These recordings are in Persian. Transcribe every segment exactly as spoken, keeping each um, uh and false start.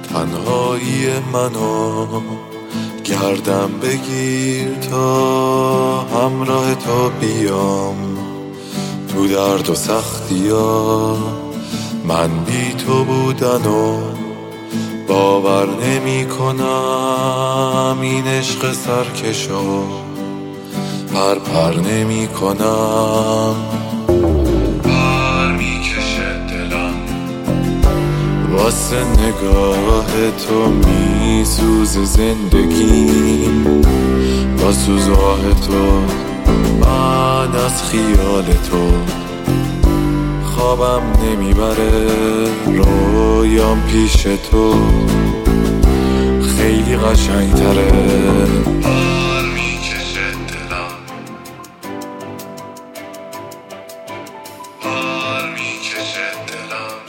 تنهایی منو گردم بگیر تا همراه تو بیام تو درد و سختی ها. من بی تو بودن و باور نمی کنم این عشق سرکشو پر پر نمی کنم. پر می کشه دلم واسه نگاه تو می سوز زندگیم، با سوزاه تو من از خیال تو خوابم نمیبره، رویام پیش تو خیلی قشنگ تره. پر میکشه دلم پر میکشه دلم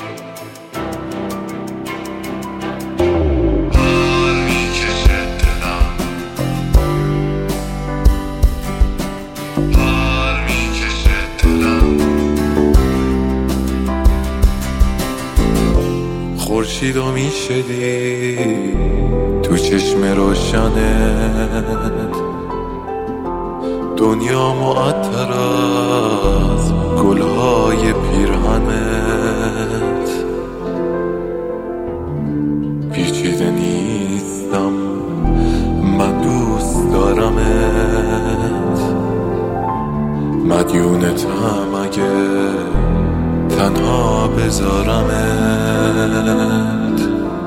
پر میکشه دلم پر میکشه دلم. خورشیدو میشدی تو چشم روشنت، دنیا معطر از گلهای پیرهنت. پیچیده نیستم من دوست دارمت، مدیونتم اگه تنها بذارمت،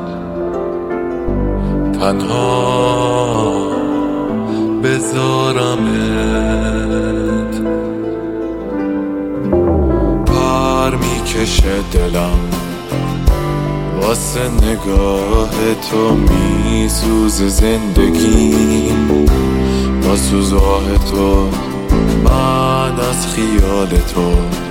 تنها بذارمت. پر میکشه دلم واسه نگاه تو میسوز زندگیم، با سوزاه تو من از خیال تو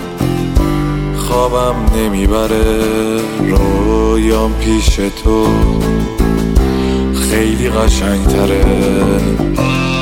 خوابم نمیبره، رویام پیش تو خیلی قشنگ تره.